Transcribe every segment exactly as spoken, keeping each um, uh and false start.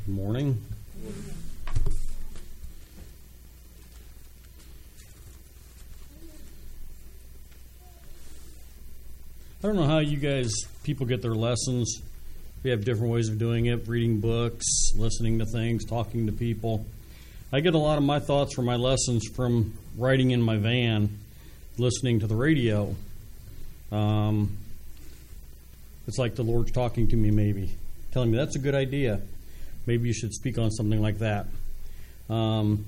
Good morning. I don't know how you guys, people get their lessons. We have different ways of doing it, reading books, listening to things, talking to people. I get a lot of my thoughts for my lessons from riding in my van, listening to the radio. Um, it's like the Lord's talking to me maybe, telling me that's a good idea. Maybe you should speak on something like that. Um,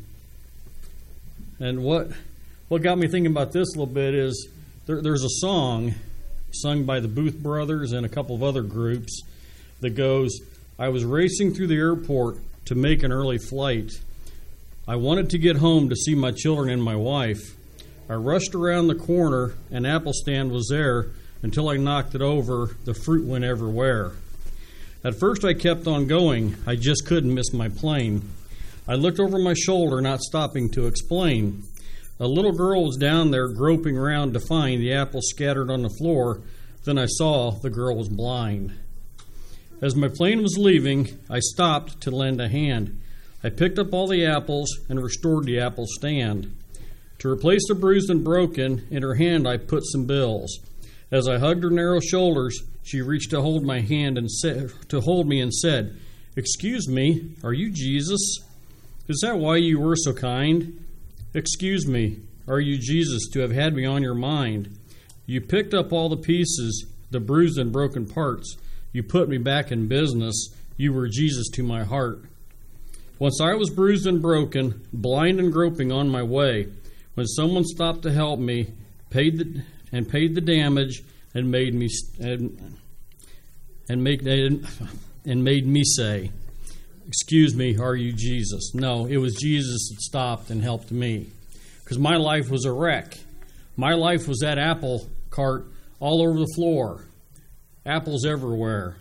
and what what got me thinking about this a little bit is there, there's a song sung by the Booth Brothers and a couple of other groups that goes, I was racing through the airport to make an early flight. I wanted to get home to see my children and my wife. I rushed around the corner, an apple stand was there. Until I knocked it over, the fruit went everywhere. At first I kept on going. I just couldn't miss my plane. I looked over my shoulder, not stopping to explain. A little girl was down there groping around to find the apples scattered on the floor. Then I saw the girl was blind. As my plane was leaving, I stopped to lend a hand. I picked up all the apples and restored the apple stand. To replace the bruised and broken, in her hand I put some bills. As I hugged her narrow shoulders, she reached to hold my hand and said, to hold me and said, "Excuse me, are you Jesus? Is that why you were so kind? Excuse me, are you Jesus to have had me on your mind? You picked up all the pieces, the bruised and broken parts. You put me back in business. You were Jesus to my heart. Once I was bruised and broken, blind and groping on my way. When someone stopped to help me, paid the and paid the damage, and made me and, and make and made me say, "Excuse me, are you Jesus?" No, it was Jesus that stopped and helped me, because my life was a wreck. My life was that apple cart all over the floor, apples everywhere,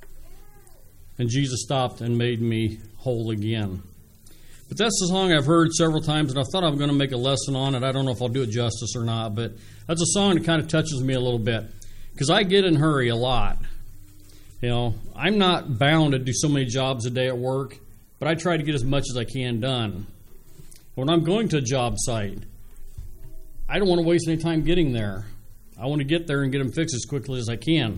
and Jesus stopped and made me whole again. But that's a song I've heard several times, and I thought I was going to make a lesson on it. I don't know if I'll do it justice or not, but that's a song that kind of touches me a little bit, because I get in a hurry a lot. You know, I'm not bound to do so many jobs a day at work, but I try to get as much as I can done. When I'm going to a job site, I don't want to waste any time getting there. I want to get there and get them fixed as quickly as I can.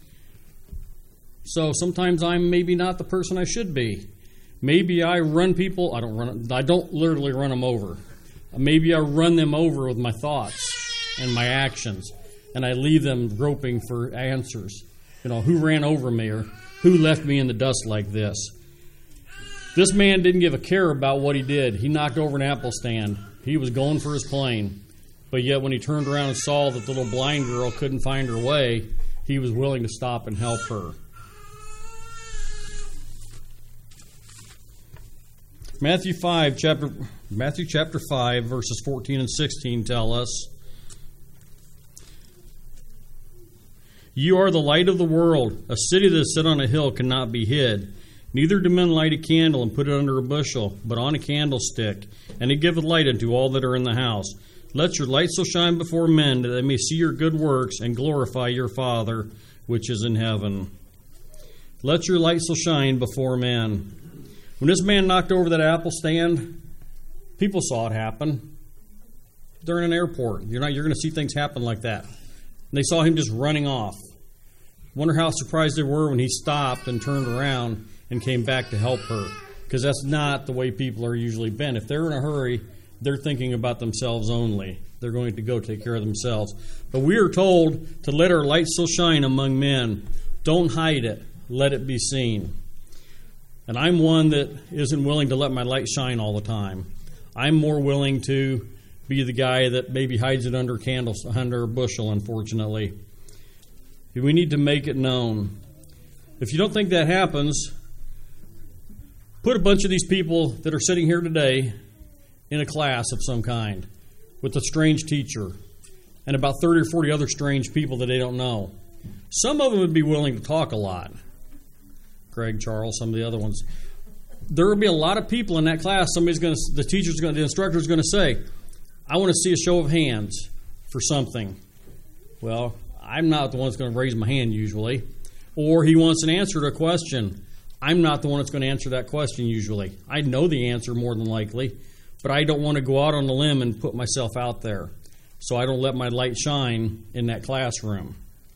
So sometimes I'm maybe not the person I should be. Maybe I run people, I don't run, I don't literally run them over. Maybe I run them over with my thoughts and my actions, and I leave them groping for answers. You know, who ran over me, or who left me in the dust like this? This man didn't give a care about what he did. He knocked over an apple stand. He was going for his plane. But yet when he turned around and saw that the little blind girl couldn't find her way, he was willing to stop and help her. Matthew five, chapter Matthew chapter five, verses fourteen and sixteen tell us, "You are the light of the world. A city that is set on a hill cannot be hid. Neither do men light a candle and put it under a bushel, but on a candlestick, and it giveth light unto all that are in the house. Let your light so shine before men that they may see your good works and glorify your Father which is in heaven." Let your light so shine before men. When this man knocked over that apple stand, people saw it happen. They're in an airport. You're not. You're going to see things happen like that. And they saw him just running off. Wonder how surprised they were when he stopped and turned around and came back to help her. Because that's not the way people are usually been. If they're in a hurry, they're thinking about themselves only. They're going to go take care of themselves. But we are told to let our light so shine among men. Don't hide it. Let it be seen. And I'm one that isn't willing to let my light shine all the time. I'm more willing to be the guy that maybe hides it under a candle, under a bushel, unfortunately. We need to make it known. If you don't think that happens, put a bunch of these people that are sitting here today in a class of some kind with a strange teacher and about thirty or forty other strange people that they don't know. Some of them would be willing to talk a lot. Greg, Charles, some of the other ones. There will be a lot of people in that class. Somebody's going to, the teacher's going to, the instructor's going to say, "I want to see a show of hands for something." Well, I'm not the one that's going to raise my hand usually. Or he wants an answer to a question. I'm not the one that's going to answer that question usually. I know the answer more than likely, but I don't want to go out on a limb and put myself out there. So I don't let my light shine in that classroom.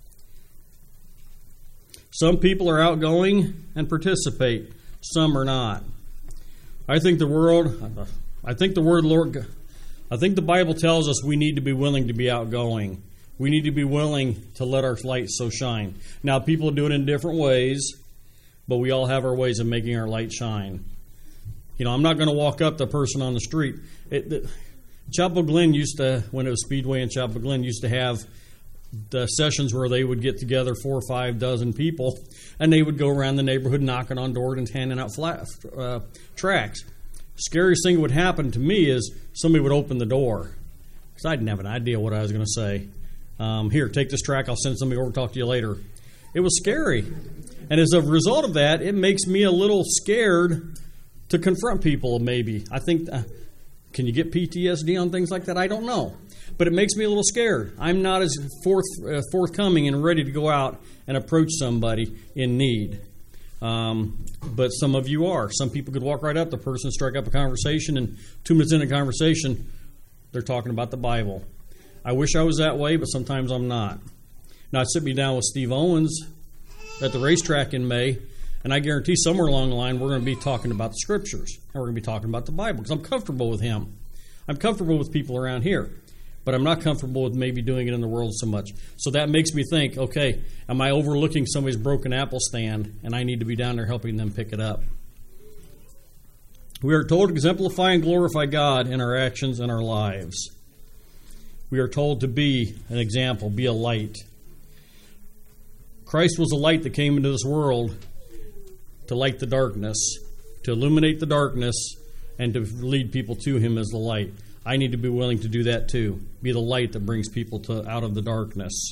Some people are outgoing and participate. Some are not. I think the world, I think the word Lord, I think the Bible tells us we need to be willing to be outgoing. We need to be willing to let our light so shine. Now, people do it in different ways, but we all have our ways of making our light shine. You know, I'm not going to walk up to a person on the street. It, the, Chapel Glen used to, when it was Speedway in Chapel Glen, used to have the sessions where they would get together four or five dozen people, and they would go around the neighborhood knocking on doors and handing out flat, uh, tracts. Scariest thing that would happen to me is somebody would open the door, because I didn't have an idea what I was going to say. Um, here, take this tract. I'll send somebody over to talk to you later. It was scary. And as a result of that, it makes me a little scared to confront people, maybe. I think, uh, can you get P T S D on things like that? I don't know. But it makes me a little scared. I'm not as forth, uh, forthcoming and ready to go out and approach somebody in need. Um, but some of you are. Some people could walk right up to the person, strike up a conversation, and two minutes into the conversation, they're talking about the Bible. I wish I was that way, but sometimes I'm not. Now, I sit me down with Steve Owens at the racetrack in May, and I guarantee somewhere along the line we're going to be talking about the Scriptures, and we're going to be talking about the Bible, because I'm comfortable with him. I'm comfortable with people around here, but I'm not comfortable with maybe doing it in the world so much. So that makes me think, okay, am I overlooking somebody's broken apple stand, and I need to be down there helping them pick it up? We are told to exemplify and glorify God in our actions and our lives. We are told to be an example, be a light. Christ was a light that came into this world to light the darkness, to illuminate the darkness, and to lead people to Him as the light. I need to be willing to do that too, be the light that brings people to out of the darkness.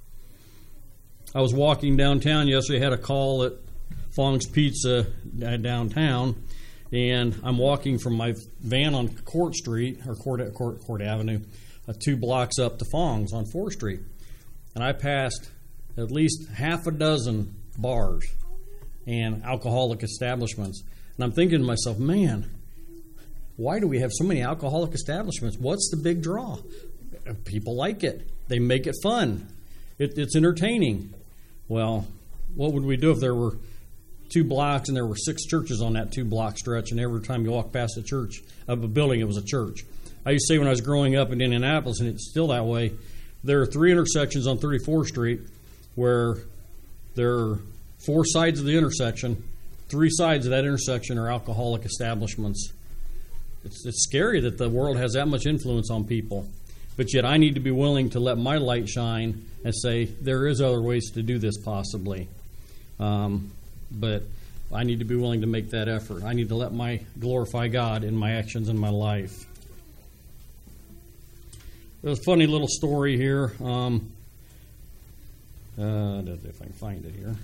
I was walking downtown yesterday, had a call at Fong's Pizza downtown, and I'm walking from my van on Court Street, or Court, Court, Court Avenue, uh, two blocks up to Fong's on fourth Street. And I passed at least half a dozen bars and alcoholic establishments. And I'm thinking to myself, man, why do we have so many alcoholic establishments? What's the big draw? People like it. They make it fun. It, it's entertaining. Well, what would we do if there were two blocks and there were six churches on that two-block stretch, and every time you walk past a church, of a building, it was a church? I used to say when I was growing up in Indianapolis, and it's still that way, there are three intersections on thirty-fourth Street where there are four sides of the intersection. Three sides of that intersection are alcoholic establishments. It's, it's scary that the world has that much influence on people. But yet I need to be willing to let my light shine and say there is other ways to do this possibly. Um, but I need to be willing to make that effort. I need to let my glorify God in my actions in my life. There's a funny little story here. Um, uh, if I can find it here.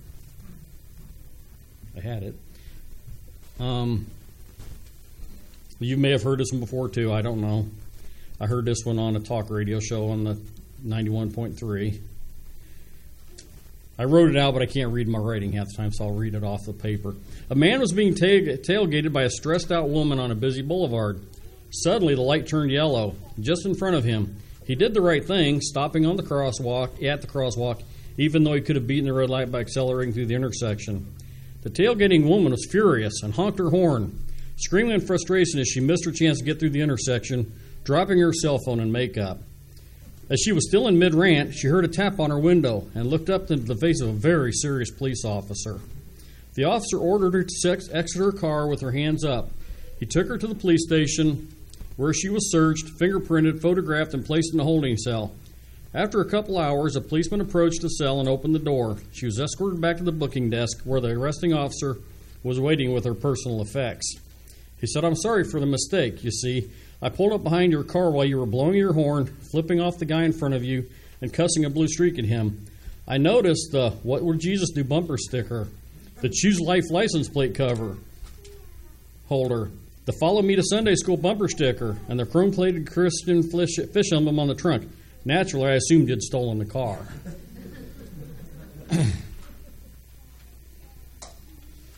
I had it. Um, you may have heard this one before too. I don't know. I heard this one on a talk radio show on the ninety-one point three. I wrote it out, but I can't read my writing half the time, so I'll read it off the paper. A man was being tail- tailgated by a stressed-out woman on a busy boulevard. Suddenly, the light turned yellow just in front of him. He did the right thing, stopping on the crosswalk, at the crosswalk, even though he could have beaten the red light by accelerating through the intersection. The tailgating woman was furious and honked her horn, screaming in frustration as she missed her chance to get through the intersection, dropping her cell phone and makeup. As she was still in mid-rant, she heard a tap on her window and looked up into the face of a very serious police officer. The officer ordered her to exit her car with her hands up. He took her to the police station, where she was searched, fingerprinted, photographed, and placed in a holding cell. After a couple hours, a policeman approached the cell and opened the door. She was escorted back to the booking desk, where the arresting officer was waiting with her personal effects. He said, "I'm sorry for the mistake. You see, I pulled up behind your car while you were blowing your horn, flipping off the guy in front of you, and cussing a blue streak at him. I noticed the 'What Would Jesus Do' bumper sticker, the Choose Life license plate cover holder, the Follow Me to Sunday School bumper sticker, and the chrome-plated Christian fish, fish emblem on the trunk. Naturally, I assumed you'd stolen the car."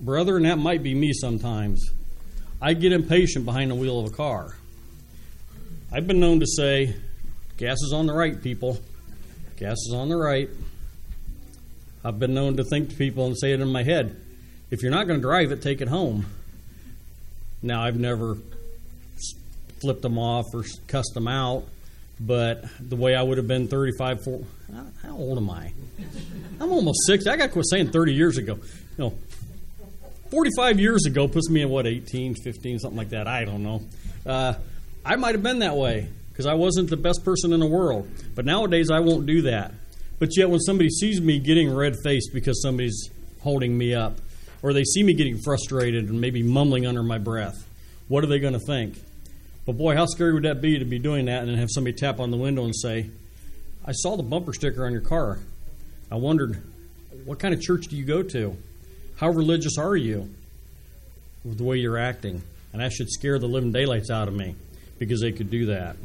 brother, and that might be me sometimes, I get impatient behind the wheel of a car. I've been known to say, gas is on the right, people. Gas is on the right. I've been known to think to people and say it in my head, if you're not going to drive it, take it home. Now, I've never flipped them off or cussed them out, but the way I would have been thirty-five, forty, how old am I? I'm almost sixty. I got to quit saying thirty years ago. You know, forty-five years ago puts me in, what, eighteen, fifteen, something like that. I don't know. Uh, I might have been that way because I wasn't the best person in the world. But nowadays, I won't do that. But yet, when somebody sees me getting red-faced because somebody's holding me up, or they see me getting frustrated and maybe mumbling under my breath, what are they going to think? But boy, how scary would that be to be doing that and then have somebody tap on the window and say, I saw the bumper sticker on your car. I wondered, what kind of church do you go to? How religious are you with the way you're acting? And that should scare the living daylights out of me because they could do that.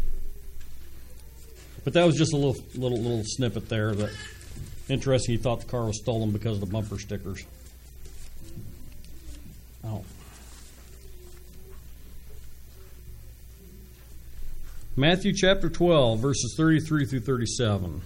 But that was just a little little little snippet there that interesting. He thought the car was stolen because of the bumper stickers. Oh. Matthew chapter twelve, verses thirty-three through thirty-seven.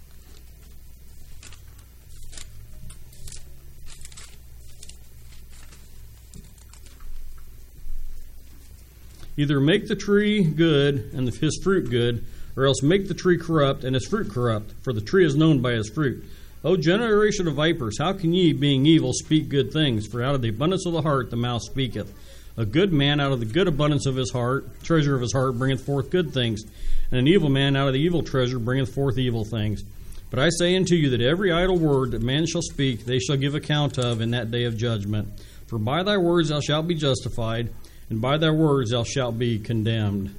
Either make the tree good and his fruit good, or else make the tree corrupt and his fruit corrupt, for the tree is known by his fruit. O generation of vipers, how can ye, being evil, speak good things? For out of the abundance of the heart the mouth speaketh. A good man out of the good abundance of his heart, treasure of his heart, bringeth forth good things. And an evil man out of the evil treasure bringeth forth evil things. But I say unto you that every idle word that man shall speak, they shall give account of in that day of judgment. For by thy words thou shalt be justified, and by thy words thou shalt be condemned.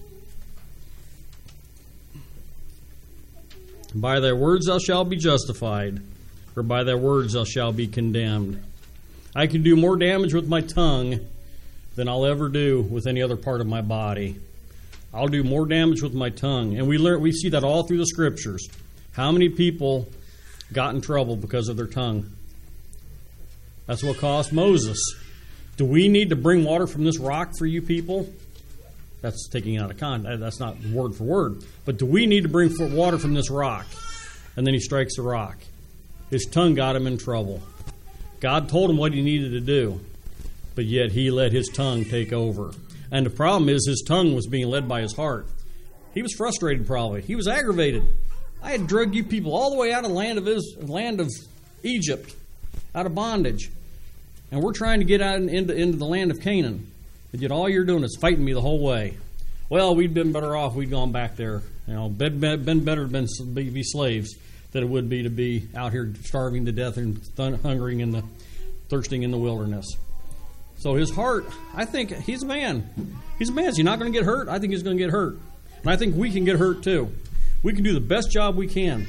By thy words thou shalt be justified, or by thy words thou shalt be condemned. I can do more damage with my tongue than I'll ever do with any other part of my body. I'll do more damage with my tongue. And we learn, we see that all through the Scriptures. How many people got in trouble because of their tongue? That's what cost Moses. Do we need to bring water from this rock for you people? That's taking out of context. That's not word for word. But do we need to bring water from this rock? And then he strikes the rock. His tongue got him in trouble. God told him what he needed to do, but yet he let his tongue take over. And the problem is his tongue was being led by his heart. He was frustrated probably. He was aggravated. I had drugged you people all the way out of the land of, Is- land of Egypt, out of bondage. And we're trying to get out into, into the land of Canaan. But yet all you're doing is fighting me the whole way. Well, we'd been better off. We'd gone back there. You know, been, been better to be, be slaves than it would be to be out here starving to death and th- hungering in the thirsting in the wilderness. So his heart, I think he's a man. He's a man. Is he not going to get hurt? I think he's going to get hurt. And I think we can get hurt too. We can do the best job we can.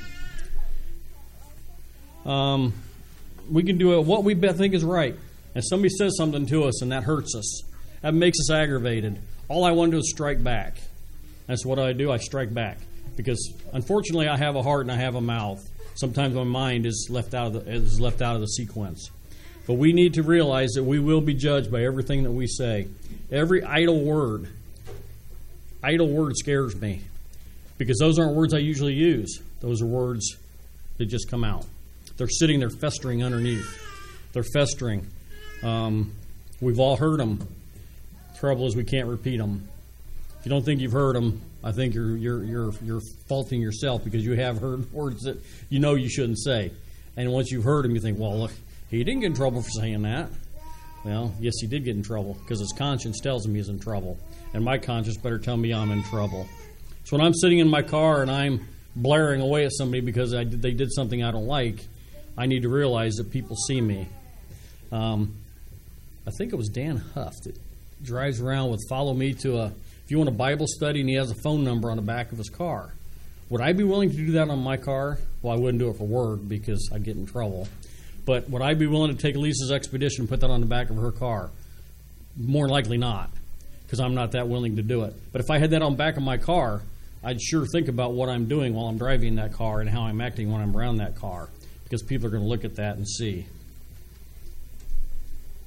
Um, we can do what we think is right. And somebody says something to us and that hurts us. That makes us aggravated. All I want to do is strike back. That's what I do. I strike back. Because unfortunately I have a heart and I have a mouth. Sometimes my mind is left out of the, is left out of the sequence. But we need to realize that we will be judged by everything that we say. Every idle word. Idle word scares me. Because those aren't words I usually use. Those are words that just come out. They're sitting there festering underneath. They're festering. Um, we've all heard them. Trouble is we can't repeat them. If you don't think you've heard them, I think you're you're you're you're faulting yourself because you have heard words that you know you shouldn't say. And once you've heard them, you think, well, look, he didn't get in trouble for saying that. Well, yes, he did get in trouble because his conscience tells him he's in trouble. And my conscience better tell me I'm in trouble. So when I'm sitting in my car and I'm blaring away at somebody because I did, they did something I don't like, I need to realize that people see me. Um, I think it was Dan Huff that drives around with follow me to a, if you want a Bible study, and he has a phone number on the back of his car. Would I be willing to do that on my car? Well, I wouldn't do it for work because I'd get in trouble. But would I be willing to take Lisa's Expedition and put that on the back of her car? More likely not, because I'm not that willing to do it. But if I had that on the back of my car, I'd sure think about what I'm doing while I'm driving that car and how I'm acting when I'm around that car, because people are going to look at that and see.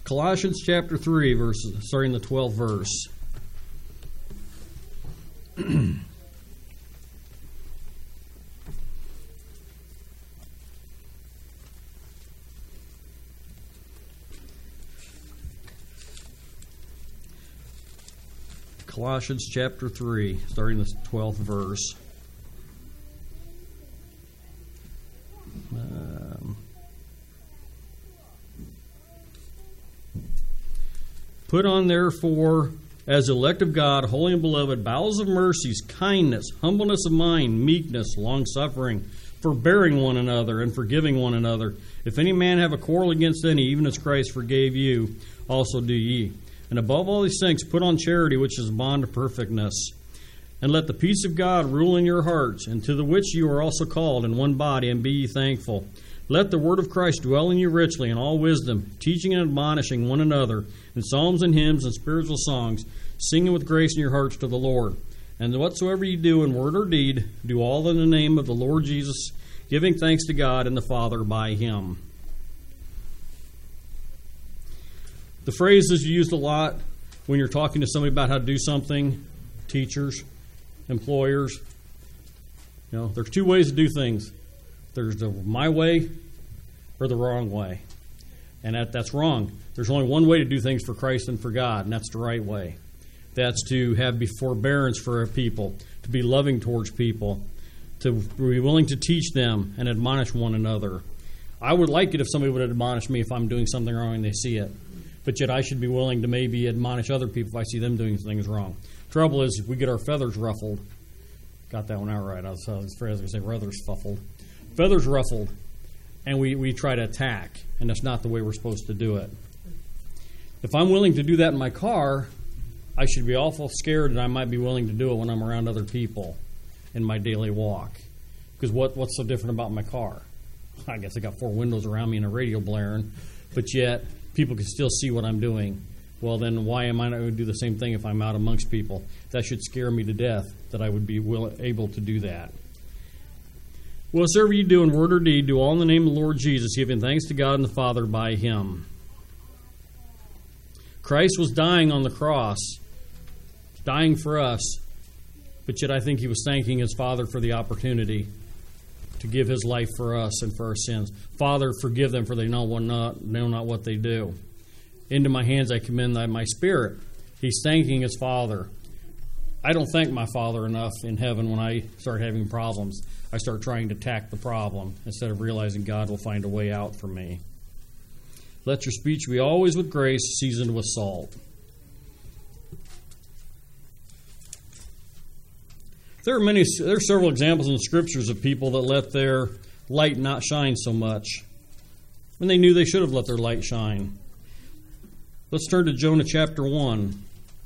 Colossians chapter three, verse, starting the twelfth verse. Colossians chapter three, starting the twelfth verse. Um, Put on, therefore, as elect of God, holy and beloved, bowels of mercies, kindness, humbleness of mind, meekness, long-suffering, forbearing one another, and forgiving one another. If any man have a quarrel against any, even as Christ forgave you, also do ye. And above all these things, put on charity, which is a bond of perfectness. And let the peace of God rule in your hearts, and to the which you are also called in one body, and be ye thankful. Let the word of Christ dwell in you richly in all wisdom, teaching and admonishing one another in psalms and hymns and spiritual songs, singing with grace in your hearts to the Lord. And whatsoever you do in word or deed, do all in the name of the Lord Jesus, giving thanks to God and the Father by him. The phrase is used a lot when you're talking to somebody about how to do something, teachers, employers. You know, there's two ways to do things. There's the my way or the wrong way. And that, that's wrong. There's only one way to do things for Christ and for God, and that's the right way. That's to have forbearance for people, to be loving towards people, to be willing to teach them and admonish one another. I would like it if somebody would admonish me if I'm doing something wrong and they see it. But yet I should be willing to maybe admonish other people if I see them doing things wrong. Trouble is, if we get our feathers ruffled, got that one out right. I was, I was going to say feathers fuffled. Feathers ruffled, and we, we try to attack, and that's not the way we're supposed to do it. If I'm willing to do that in my car, I should be awful scared that I might be willing to do it when I'm around other people in my daily walk. Because what, what's so different about my car? I guess I got four windows around me and a radio blaring, but yet people can still see what I'm doing. Well, then why am I not going to do the same thing if I'm out amongst people? That should scare me to death that I would be will, able to do that. Whatsoever you do in word or deed, do all in the name of the Lord Jesus, giving thanks to God and the Father by him. Christ was dying on the cross, dying for us, but yet I think he was thanking his Father for the opportunity to give his life for us and for our sins. Father, forgive them, for they know not, know not what they do. Into my hands I commend thy my spirit. He's thanking his Father. I don't thank my Father enough in heaven when I start having problems. I start trying to attack the problem instead of realizing God will find a way out for me. Let your speech be always with grace, seasoned with salt. There are many. There are several examples in the Scriptures of people that let their light not shine so much when they knew they should have let their light shine. Let's turn to Jonah chapter one.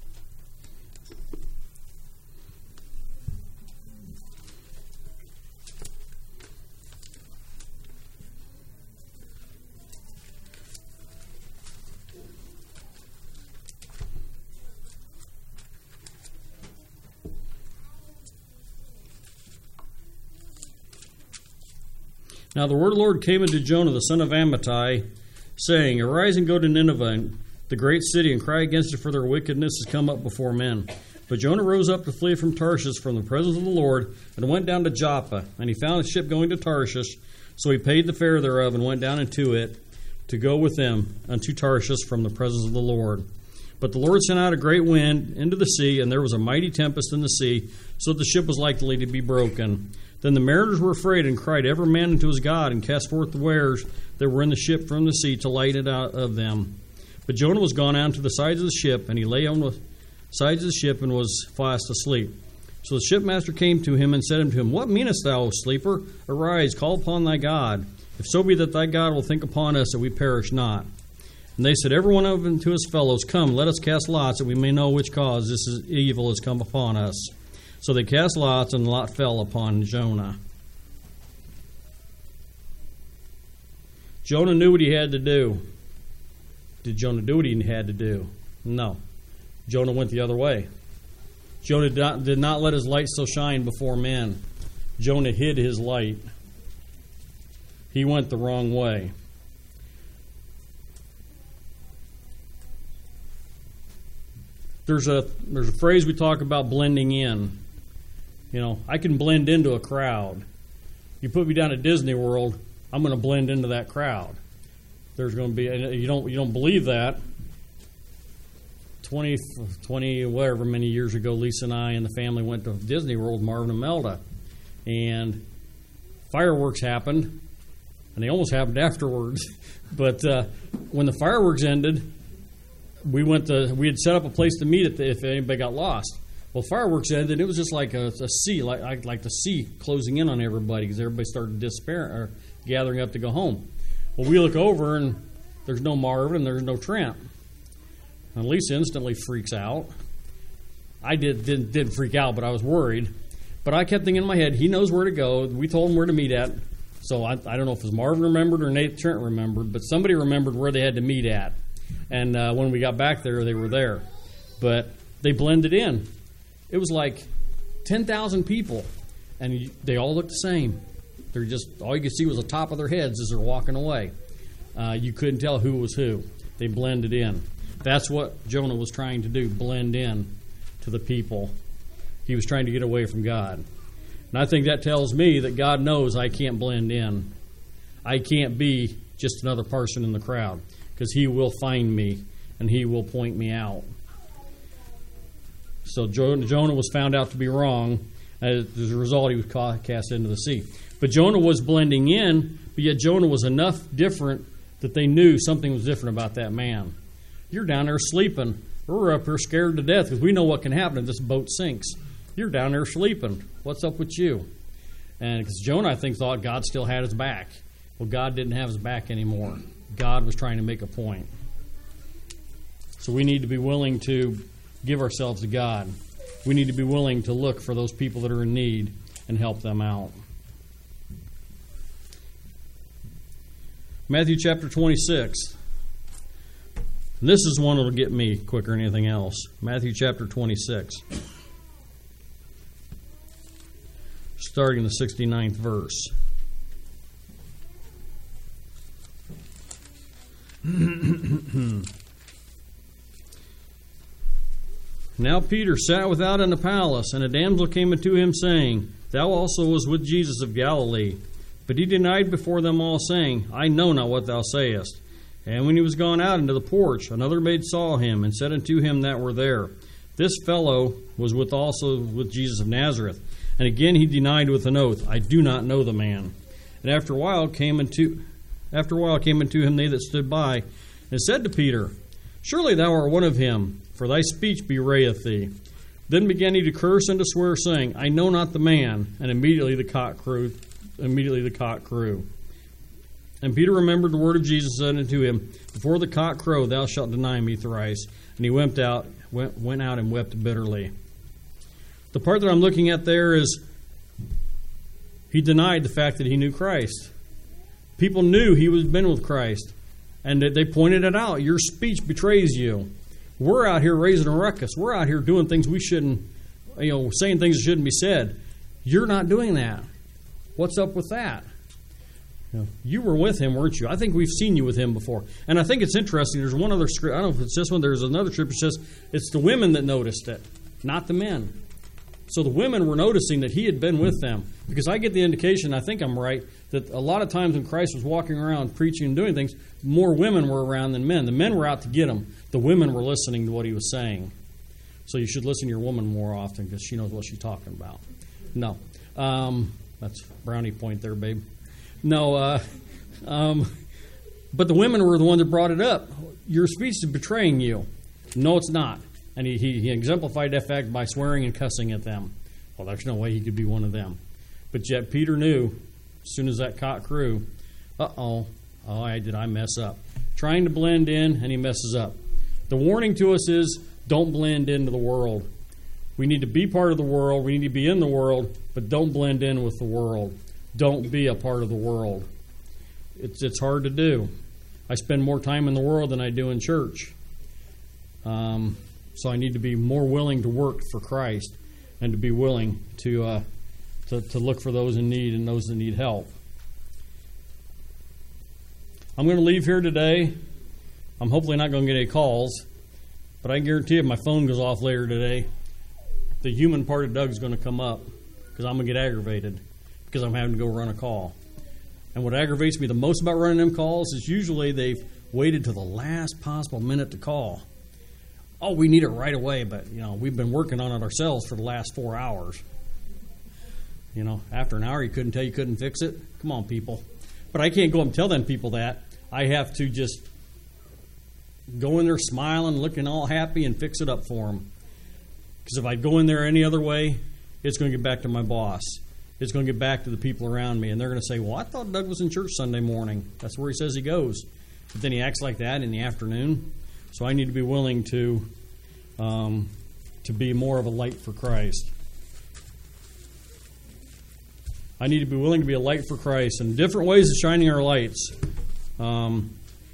Now the word of the Lord came unto Jonah, the son of Amittai, saying, Arise and go to Nineveh, the great city, and cry against it, for their wickedness has come up before men. But Jonah rose up to flee from Tarshish from the presence of the Lord, and went down to Joppa. And he found a ship going to Tarshish, so he paid the fare thereof, and went down into it to go with them unto Tarshish from the presence of the Lord. But the Lord sent out a great wind into the sea, and there was a mighty tempest in the sea, so that the ship was likely to be broken. Then the mariners were afraid, and cried every man unto his God, and cast forth the wares that were in the ship from the sea to light it out of them. But Jonah was gone out to the sides of the ship, and he lay on the sides of the ship and was fast asleep. So the shipmaster came to him and said unto him, What meanest thou, O sleeper? Arise, call upon thy God. If so be that thy God will think upon us, that we perish not. And they said, every one of them to his fellows, Come, let us cast lots, that we may know which cause this is evil has come upon us. So they cast lots, and the lot fell upon Jonah. Jonah knew what he had to do. Did Jonah do what he had to do? No. Jonah went the other way. Jonah did not, did not let his light so shine before men. Jonah hid his light. He went the wrong way. there's a there's a phrase we talk about blending in. You know, I can blend into a crowd. You put me down at Disney World, I'm going to blend into that crowd. There's going to be, you don't you don't believe that. twenty, twenty, whatever many years ago, Lisa and I and the family went to Disney World, Marvin and Melda, and fireworks happened, and they almost happened afterwards. But uh, when the fireworks ended, we went to we had set up a place to meet at the, if anybody got lost. Well, fireworks ended. It was just like a, a sea, like like the sea closing in on everybody because everybody started despair or gathering up to go home. Well, we look over and there's no Marvin and there's no Trent. And Lisa instantly freaks out. I did didn't didn't freak out, but I was worried. But I kept thinking in my head, he knows where to go. We told him where to meet at. So I, I don't know if it was Marvin remembered or Nate Trent remembered, but somebody remembered where they had to meet at. And uh, when we got back there, they were there. But they blended in. It was like ten thousand people, and you, they all looked the same. They're just, all you could see was the top of their heads as they're walking away. Uh, you couldn't tell who was who. They blended in. That's what Jonah was trying to do, blend in to the people. He was trying to get away from God. And I think that tells me that God knows I can't blend in. I can't be just another person in the crowd, because he will find me and he will point me out. So Jonah was found out to be wrong. As a result, he was cast into the sea. But Jonah was blending in, but yet Jonah was enough different that they knew something was different about that man. You're down there sleeping. We're up here scared to death because we know what can happen if this boat sinks. You're down there sleeping. What's up with you? And because Jonah, I think, thought God still had his back. Well, God didn't have his back anymore. God was trying to make a point. So we need to be willing to give ourselves to God. We need to be willing to look for those people that are in need and help them out. Matthew chapter twenty-six. This is one that will get me quicker than anything else. Matthew chapter twenty-six. Starting in the sixty-ninth verse. Now Peter sat without in the palace, and a damsel came unto him, saying, Thou also was with Jesus of Galilee. But he denied before them all, saying, I know not what thou sayest. And when he was gone out into the porch, another maid saw him, and said unto him that were there, This fellow was with also with Jesus of Nazareth. And again he denied with an oath, I do not know the man. And after a while came unto after a while came unto him they that stood by, and said to Peter, Surely thou art one of him, for thy speech bewrayeth thee. Then began he to curse and to swear, saying, I know not the man. And immediately the cock crew. Immediately the cock crew. And Peter remembered the word of Jesus, said unto him, Before the cock crow, thou shalt deny me thrice. And he went out, went, went out and wept bitterly. The part that I'm looking at there is he denied the fact that he knew Christ. People knew he was been with Christ, and they pointed it out. Your speech betrays you. We're out here raising a ruckus. We're out here doing things we shouldn't, you know, saying things that shouldn't be said. You're not doing that. What's up with that? You know, you were with him, weren't you? I think we've seen you with him before. And I think it's interesting. There's one other script. I don't know if it's this one. There's another scripture that says it's the women that noticed it, not the men. So the women were noticing that he had been with them. Because I get the indication, I think I'm right, that a lot of times when Christ was walking around preaching and doing things, more women were around than men. The men were out to get him. The women were listening to what he was saying. So you should listen to your woman more often because she knows what she's talking about. No. Um, that's brownie point there, babe. No. Uh, um, but the women were the ones that brought it up. Your speech is betraying you. No, it's not. And he, he, he exemplified that fact by swearing and cussing at them. Well, there's no way he could be one of them. But yet Peter knew, as soon as that cock crew, uh-oh, oh, I, did I mess up? Trying to blend in, and he messes up. The warning to us is, don't blend into the world. We need to be part of the world. We need to be in the world, but don't blend in with the world. Don't be a part of the world. It's, it's hard to do. I spend more time in the world than I do in church. Um... So I need to be more willing to work for Christ and to be willing to, uh, to to look for those in need and those that need help. I'm going to leave here today. I'm hopefully not going to get any calls. But I guarantee if my phone goes off later today, the human part of Doug's going to come up because I'm going to get aggravated because I'm having to go run a call. And what aggravates me the most about running them calls is usually they've waited to the last possible minute to call. Oh, we need it right away, but you know we've been working on it ourselves for the last four hours. You know, after an hour you couldn't tell you couldn't fix it? Come on, people. But I can't go up and tell them people that. I have to just go in there smiling, looking all happy, and fix it up for them. Because if I go in there any other way, it's going to get back to my boss. It's going to get back to the people around me, and they're going to say, well, I thought Doug was in church Sunday morning. That's where he says he goes. But then he acts like that in the afternoon. So I need to be willing to um, to be more of a light for Christ. I need to be willing to be a light for Christ. And different ways of shining our lights. Um,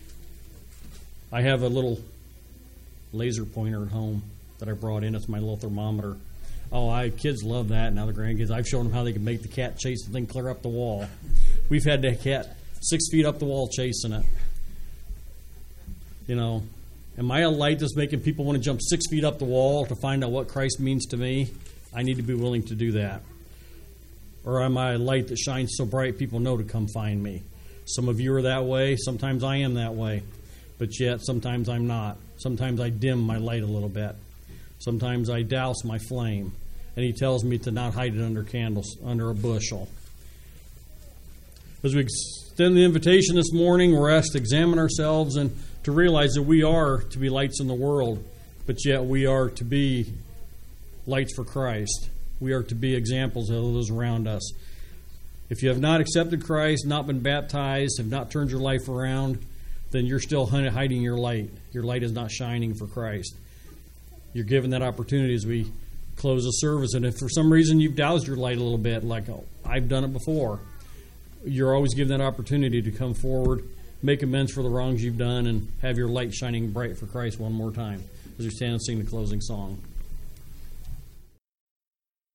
I have a little laser pointer at home that I brought in. It's my little thermometer. Oh, I kids love that. Now the grandkids, I've shown them how they can make the cat chase the thing clear up the wall. We've had the cat six feet up the wall chasing it. You know, am I a light that's making people want to jump six feet up the wall to find out what Christ means to me? I need to be willing to do that. Or am I a light that shines so bright people know to come find me? Some of you are that way. Sometimes I am that way. But yet, sometimes I'm not. Sometimes I dim my light a little bit. Sometimes I douse my flame. And he tells me to not hide it under candles, under a bushel. As we extend the invitation this morning, we're asked to examine ourselves and to realize that we are to be lights in the world, but yet we are to be lights for Christ. We are to be examples of those around us. If you have not accepted Christ, not been baptized, have not turned your life around, then you're still hiding your light. Your light is not shining for Christ. You're given that opportunity as we close the service. And if for some reason you've doused your light a little bit, like oh, I've done it before, you're always given that opportunity to come forward, make amends for the wrongs you've done, and have your light shining bright for Christ one more time as we stand and sing the closing song.